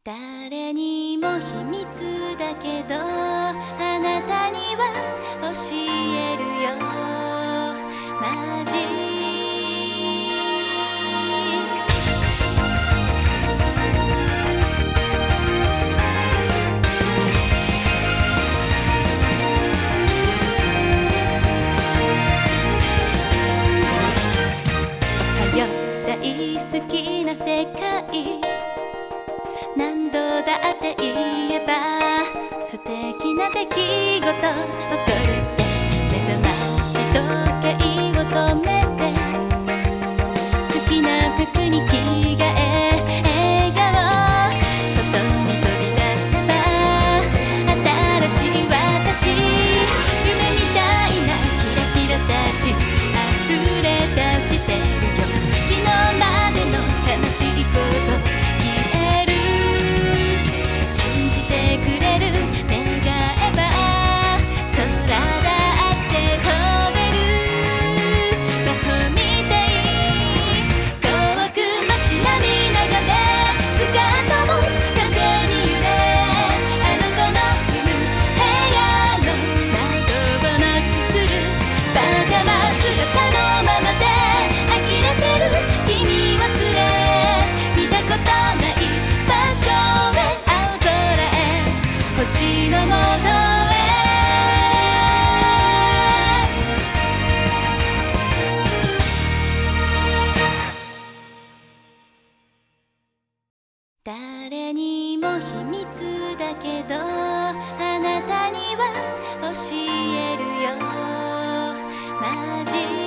誰にも秘密だけどあなたには教えるよマジック。おはよう大好きな世界何度だって言えば素敵な出来事起こるって目覚まし時計を止めて好きな服に着替え笑顔外に飛び出せば新しい私夢みたいなキラキラたち溢れ出してるよ昨日までの悲しいこと星のもとへ誰にも秘密だけどあなたには教えるよマジック。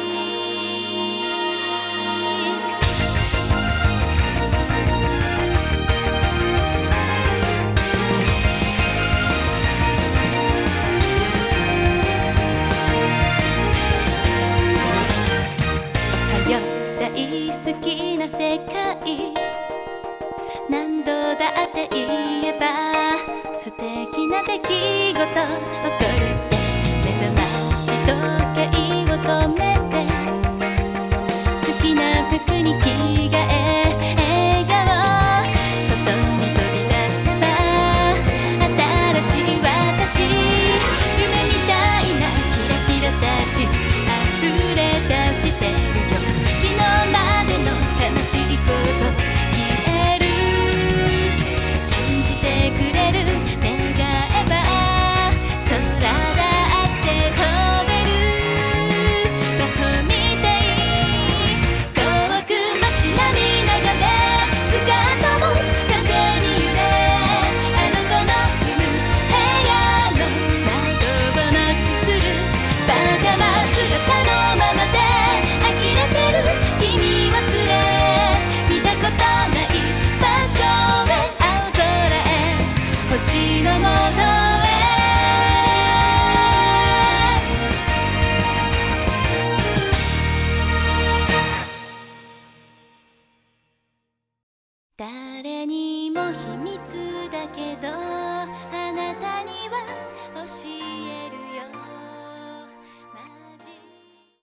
大好きな世界何度だって言えば素敵な出来事起こるって目覚まし時計を止めて好きな服に着替え笑顔外に飛び出せば新しい私夢みたいなキラキラたち溢れ出してるよ悲しいこと言える信じてくれる願えば空だって飛べる魔法みたい遠く街並み眺めスカートも風に揺れあの子の住む部屋の窓をノックするパジャマ姿のままで呆れてる君を連れ見たことない場所へ青空へ星のもとへ誰にも秘密だけど